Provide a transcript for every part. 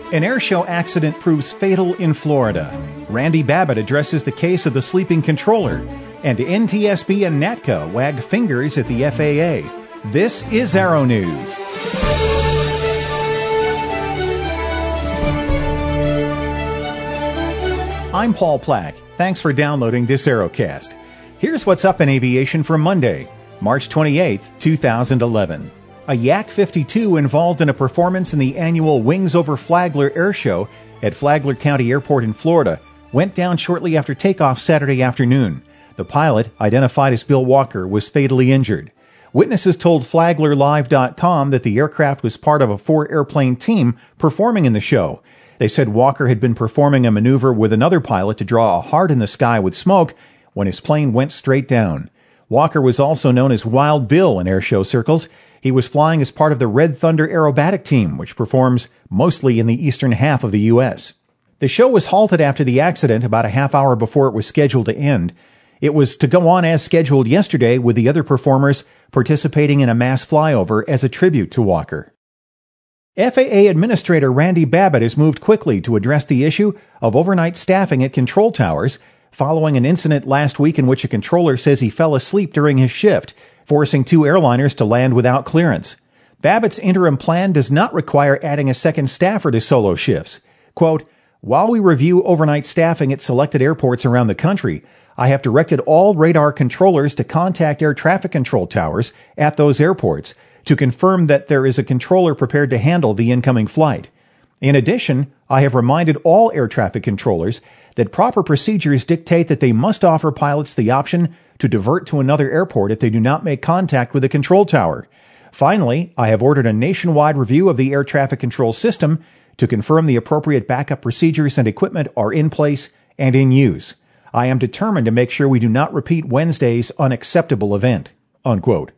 An airshow accident proves fatal in Florida. Randy Babbitt addresses the case of the sleeping controller. And NTSB and NATCA wag fingers at the FAA. This is Aero News. I'm Paul Plack. Thanks for downloading this Aerocast. Here's what's up in aviation for Monday, March 28th, 2011. A Yak 52 involved in a performance in the annual Wings Over Flagler Air Show at Flagler County Airport in Florida went down shortly after takeoff Saturday afternoon. The pilot, identified as Bill Walker, was fatally injured. Witnesses told FlaglerLive.com that the aircraft was part of a 4-airplane team performing in the show. They said Walker had been performing a maneuver with another pilot to draw a heart in the sky with smoke when his plane went straight down. Walker was also known as Wild Bill in airshow circles. He was flying as part of the Red Thunder aerobatic team, which performs mostly in the eastern half of the U.S. The show was halted after the accident about a half hour before it was scheduled to end. It was to go on as scheduled yesterday, with the other performers participating in a mass flyover as a tribute to Walker. FAA Administrator Randy Babbitt has moved quickly to address the issue of overnight staffing at control towers following an incident last week in which a controller says he fell asleep during his shift, forcing 2 airliners to land without clearance. Babbitt's interim plan does not require adding a second staffer to solo shifts. Quote, "While we review overnight staffing at selected airports around the country, I have directed all radar controllers to contact air traffic control towers at those airports to confirm that there is a controller prepared to handle the incoming flight. In addition, I have reminded all air traffic controllers that proper procedures dictate that they must offer pilots the option to divert to another airport if they do not make contact with a control tower. Finally, I have ordered a nationwide review of the air traffic control system to confirm the appropriate backup procedures and equipment are in place and in use. I am determined to make sure we do not repeat Wednesday's unacceptable event." Unquote.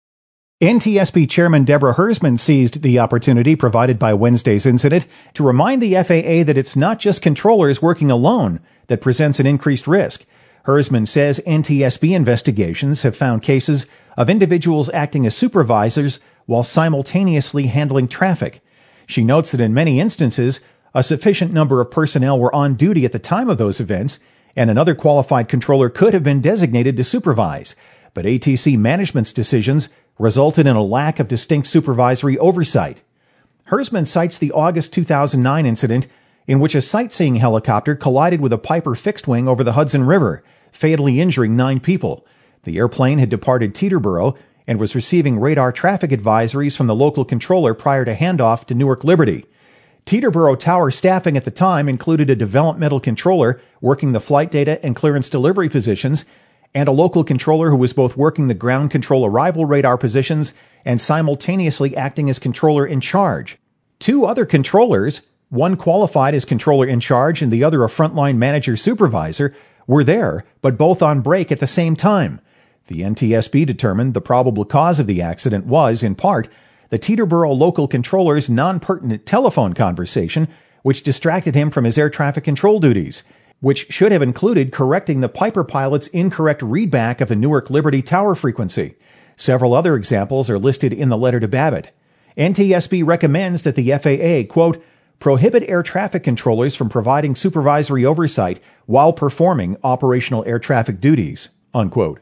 NTSB Chairman Deborah Hersman seized the opportunity provided by Wednesday's incident to remind the FAA that it's not just controllers working alone that presents an increased risk. Hersman says NTSB investigations have found cases of individuals acting as supervisors while simultaneously handling traffic. She notes that in many instances, a sufficient number of personnel were on duty at the time of those events, and another qualified controller could have been designated to supervise. But ATC management's decisions resulted in a lack of distinct supervisory oversight. Hersman cites the August 2009 incident in which a sightseeing helicopter collided with a Piper fixed-wing over the Hudson River, fatally injuring 9 people. The airplane had departed Teterboro and was receiving radar traffic advisories from the local controller prior to handoff to Newark Liberty. Teterboro Tower staffing at the time included a developmental controller working the flight data and clearance delivery positions, and a local controller who was both working the ground control arrival radar positions and simultaneously acting as controller in charge. 2 other controllers, one qualified as controller in charge and the other a frontline manager supervisor, were there, but both on break at the same time. The NTSB determined the probable cause of the accident was, in part, the Teterboro local controller's non-pertinent telephone conversation, which distracted him from his air traffic control duties, which should have included correcting the Piper pilot's incorrect readback of the Newark Liberty Tower frequency. Several other examples are listed in the letter to Babbitt. NTSB recommends that the FAA, quote, "prohibit air traffic controllers from providing supervisory oversight while performing operational air traffic duties," unquote.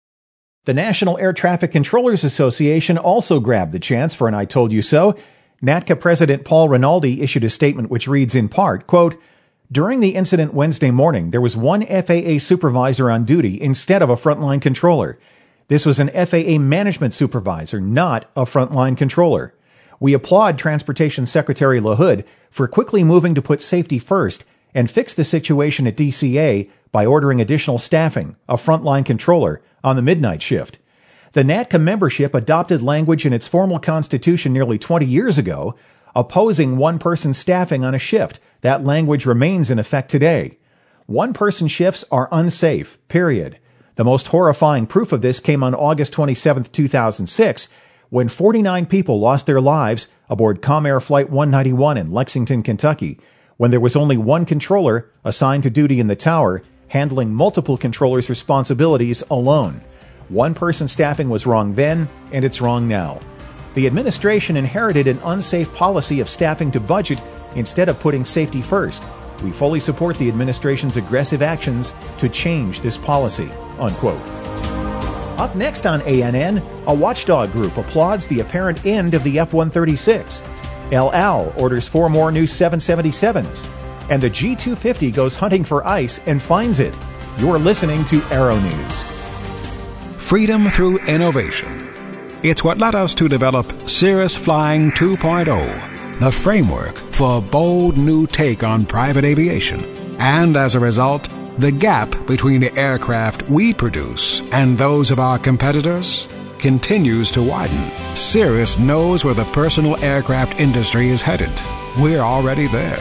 The National Air Traffic Controllers Association also grabbed the chance for an I told you so. NATCA President Paul Rinaldi issued a statement which reads in part, quote, "During the incident Wednesday morning, there was one FAA supervisor on duty instead of a frontline controller. This was an FAA management supervisor, not a frontline controller. We applaud Transportation Secretary LaHood for quickly moving to put safety first and fix the situation at DCA by ordering additional staffing, a frontline controller, on the midnight shift. The NATCA membership adopted language in its formal constitution nearly 20 years ago, opposing one-person staffing on a shift. That language remains in effect today. One-person shifts are unsafe, period. The most horrifying proof of this came on August 27, 2006, when 49 people lost their lives aboard Comair Flight 191 in Lexington, Kentucky, when there was only one controller assigned to duty in the tower, handling multiple controllers' responsibilities alone. One-person staffing was wrong then, and it's wrong now. The administration inherited an unsafe policy of staffing to budget Instead of putting safety first, we fully support the administration's aggressive actions to change this policy, unquote. Up next on ANN, a watchdog group applauds the apparent end of the F-136. El Al orders 4 more new 777s. And the G250 goes hunting for ice and finds it. You're listening to Aero News. Freedom through innovation. It's what led us to develop Cirrus Flying 2.0, the framework for a bold new take on private aviation. And as a result, the gap between the aircraft we produce and those of our competitors continues to widen. Cirrus knows where the personal aircraft industry is headed. We're already there.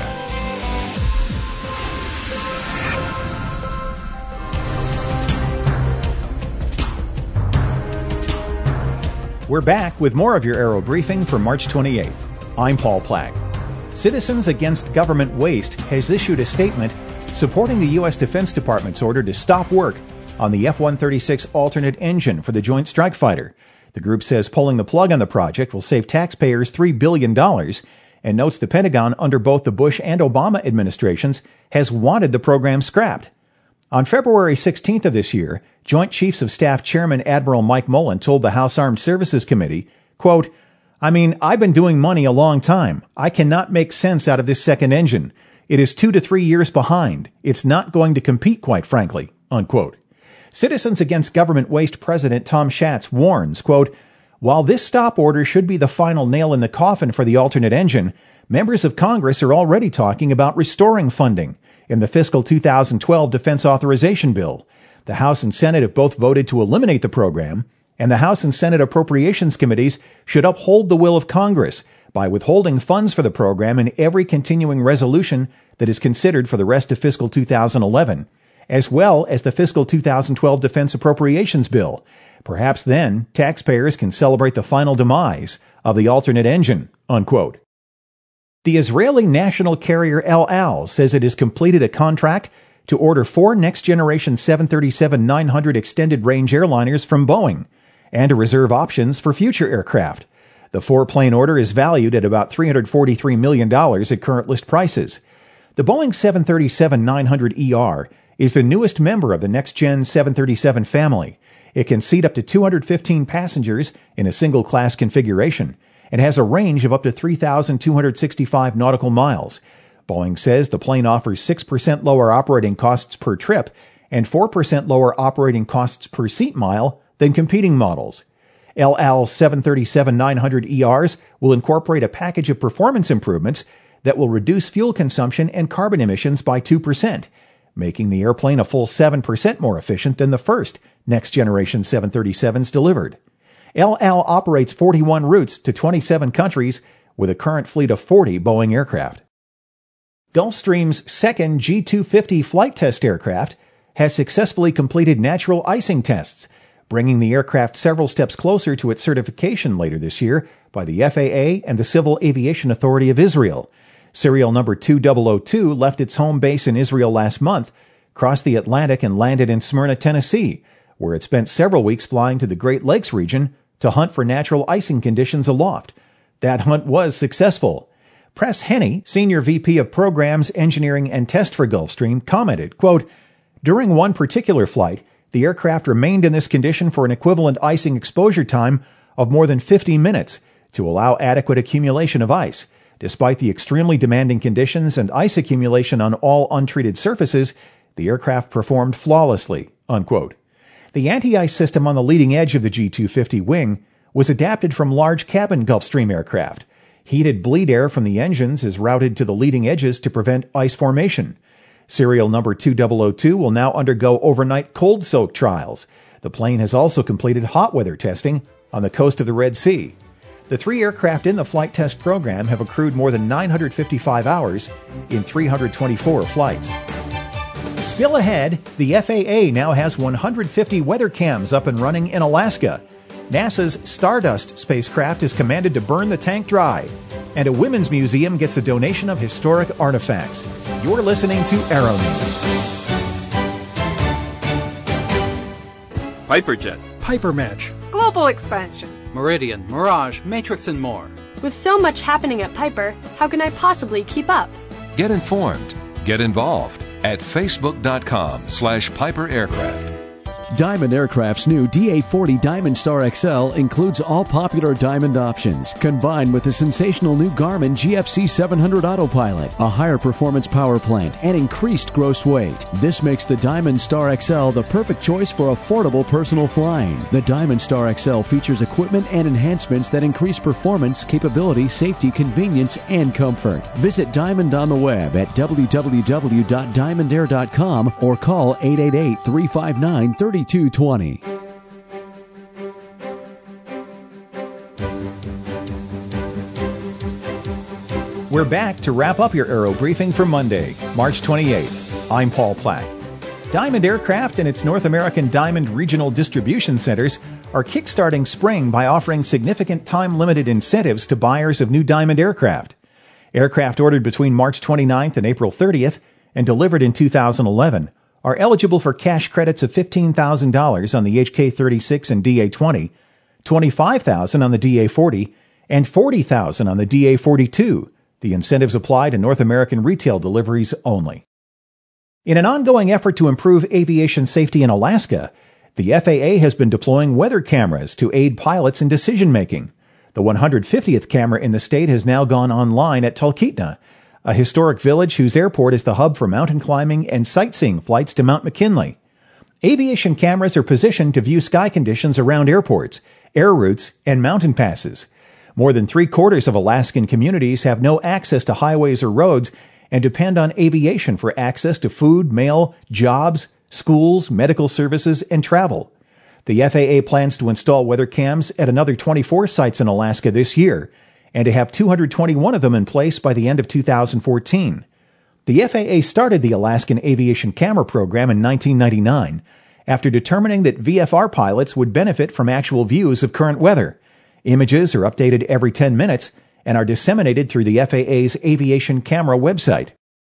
We're back with more of your Aero Briefing for March 28th. I'm Paul Plack. Citizens Against Government Waste has issued a statement supporting the U.S. Defense Department's order to stop work on the F-136 alternate engine for the Joint Strike Fighter. The group says pulling the plug on the project will save taxpayers $3 billion and notes the Pentagon under both the Bush and Obama administrations has wanted the program scrapped. On February 16th of this year, Joint Chiefs of Staff Chairman Admiral Mike Mullen told the House Armed Services Committee, quote, I've been doing money a long time. I cannot make sense out of this second engine. It is 2 to 3 years behind. It's not going to compete, quite frankly, unquote. Citizens Against Government Waste President Tom Schatz warns, quote, while this stop order should be the final nail in the coffin for the alternate engine, members of Congress are already talking about restoring funding in the fiscal 2012 Defense Authorization Bill. The House and Senate have both voted to eliminate the program, and the House and Senate Appropriations Committees should uphold the will of Congress by withholding funds for the program in every continuing resolution that is considered for the rest of fiscal 2011, as well as the fiscal 2012 Defense Appropriations Bill. Perhaps then, taxpayers can celebrate the final demise of the alternate engine, unquote. The Israeli national carrier El Al says it has completed a contract to order 4 next-generation 737-900 extended-range airliners from Boeing and to reserve options for future aircraft. The 4-plane order is valued at about $343 million at current list prices. The Boeing 737-900ER is the newest member of the next-gen 737 family. It can seat up to 215 passengers in a single-class configuration and has a range of up to 3,265 nautical miles. Boeing says the plane offers 6% lower operating costs per trip and 4% lower operating costs per seat mile than competing models. El Al's 737-900ERs will incorporate a package of performance improvements that will reduce fuel consumption and carbon emissions by 2%, making the airplane a full 7% more efficient than the first next-generation 737s delivered. El Al operates 41 routes to 27 countries with a current fleet of 40 Boeing aircraft. Gulfstream's second G250 flight test aircraft has successfully completed natural icing tests, bringing the aircraft several steps closer to its certification later this year by the FAA and the Civil Aviation Authority of Israel. Serial number 2002 left its home base in Israel last month, crossed the Atlantic and landed in Smyrna, Tennessee, where it spent several weeks flying to the Great Lakes region to hunt for natural icing conditions aloft. That hunt was successful. Press Henney, Senior VP of Programs, Engineering, and Test for Gulfstream, commented, quote, during one particular flight, the aircraft remained in this condition for an equivalent icing exposure time of more than 50 minutes to allow adequate accumulation of ice. Despite the extremely demanding conditions and ice accumulation on all untreated surfaces, the aircraft performed flawlessly, unquote. The anti-ice system on the leading edge of the G250 wing was adapted from large cabin Gulfstream aircraft. Heated bleed air from the engines is routed to the leading edges to prevent ice formation. Serial number 2002 will now undergo overnight cold soak trials. The plane has also completed hot weather testing on the coast of the Red Sea. The 3 aircraft in the flight test program have accrued more than 955 hours in 324 flights. Still ahead, the FAA now has 150 weather cams up and running in Alaska. NASA's Stardust spacecraft is commanded to burn the tank dry, and a women's museum gets a donation of historic artifacts. You're listening to Aero News. Piperjet, Piper Match, Global Expansion, Meridian, Mirage, Matrix, and more. With so much happening at Piper, how can I possibly keep up? Get informed. Get involved at facebook.com/Piper Aircraft. Diamond Aircraft's new DA-40 Diamond Star XL includes all popular Diamond options, combined with the sensational new Garmin GFC 700 Autopilot, a higher performance power plant, and increased gross weight. This makes the Diamond Star XL the perfect choice for affordable personal flying. The Diamond Star XL features equipment and enhancements that increase performance, capability, safety, convenience, and comfort. Visit Diamond on the web at www.diamondair.com or call 888-359-3220. We're back to wrap up your Aero Briefing for Monday, March 28th. I'm Paul Plack. Diamond Aircraft and its North American Diamond Regional Distribution Centers are kickstarting spring by offering significant time-limited incentives to buyers of new Diamond aircraft. Aircraft ordered between March 29th and April 30th and delivered in 2011 are eligible for cash credits of $15,000 on the HK-36 and DA-20, $25,000 on the DA-40, and $40,000 on the DA-42. The incentives apply to North American retail deliveries only. In an ongoing effort to improve aviation safety in Alaska, the FAA has been deploying weather cameras to aid pilots in decision-making. The 150th camera in the state has now gone online at Talkeetna, a historic village whose airport is the hub for mountain climbing and sightseeing flights to Mount McKinley. Aviation cameras are positioned to view sky conditions around airports, air routes, and mountain passes. More than 3/4 of Alaskan communities have no access to highways or roads and depend on aviation for access to food, mail, jobs, schools, medical services, and travel. The FAA plans to install weather cams at another 24 sites in Alaska this year, and to have 221 of them in place by the end of 2014. The FAA started the Alaskan Aviation Camera Program in 1999 after determining that VFR pilots would benefit from actual views of current weather. Images are updated every 10 minutes and are disseminated through the FAA's Aviation Camera website.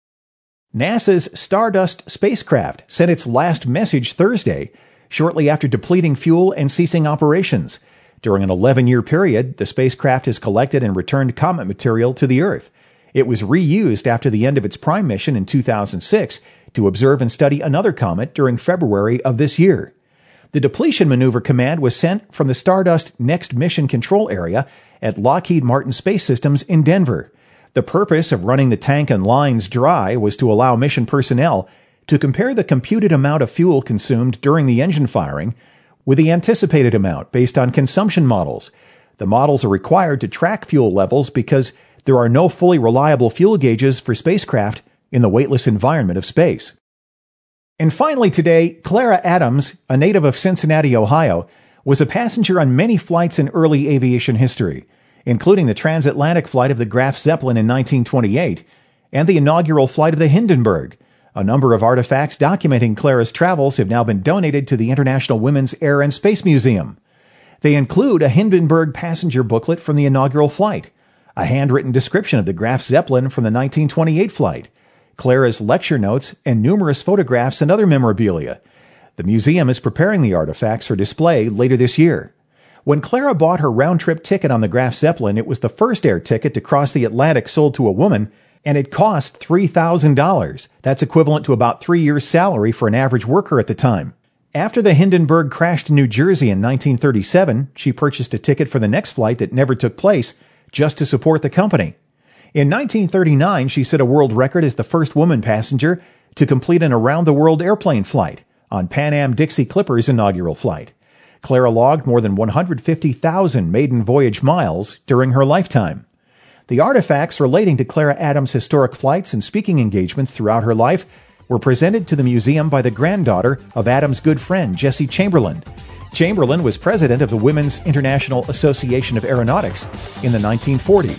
NASA's Stardust spacecraft sent its last message Thursday, shortly after depleting fuel and ceasing operations. During an 11-year period, the spacecraft has collected and returned comet material to the Earth. It was reused after the end of its prime mission in 2006 to observe and study another comet during February of this year. The Depletion Maneuver Command was sent from the Stardust Next Mission Control Area at Lockheed Martin Space Systems in Denver. The purpose of running the tank and lines dry was to allow mission personnel to compare the computed amount of fuel consumed during the engine firing with the anticipated amount based on consumption models. The models are required to track fuel levels because there are no fully reliable fuel gauges for spacecraft in the weightless environment of space. And finally today, Clara Adams, a native of Cincinnati, Ohio, was a passenger on many flights in early aviation history, including the transatlantic flight of the Graf Zeppelin in 1928 and the inaugural flight of the Hindenburg. A number of artifacts documenting Clara's travels have now been donated to the International Women's Air and Space Museum. They include a Hindenburg passenger booklet from the inaugural flight, a handwritten description of the Graf Zeppelin from the 1928 flight, Clara's lecture notes, and numerous photographs and other memorabilia. The museum is preparing the artifacts for display later this year. When Clara bought her round-trip ticket on the Graf Zeppelin, it was the first air ticket to cross the Atlantic sold to a woman, and it cost $3,000. That's equivalent to about 3 years' salary for an average worker at the time. After the Hindenburg crashed in New Jersey in 1937, she purchased a ticket for the next flight that never took place, just to support the company. In 1939, she set a world record as the first woman passenger to complete an around-the-world airplane flight on Pan Am Dixie Clipper's inaugural flight. Clara logged more than 150,000 maiden voyage miles during her lifetime. The artifacts relating to Clara Adams' historic flights and speaking engagements throughout her life were presented to the museum by the granddaughter of Adams' good friend, Jessie Chamberlain. Chamberlain was president of the Women's International Association of Aeronautics in the 1940s.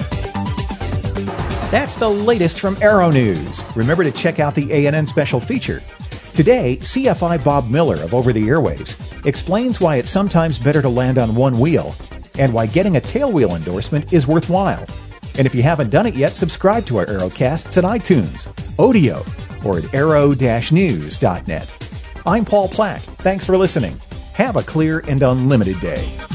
That's the latest from Aero News. Remember to check out the ANN special feature. Today, CFI Bob Miller of Over the Airwaves explains why it's sometimes better to land on one wheel and why getting a tailwheel endorsement is worthwhile. And if you haven't done it yet, subscribe to our Aerocasts at iTunes, Odeo, or at aero-news.net. I'm Paul Plack. Thanks for listening. Have a clear and unlimited day.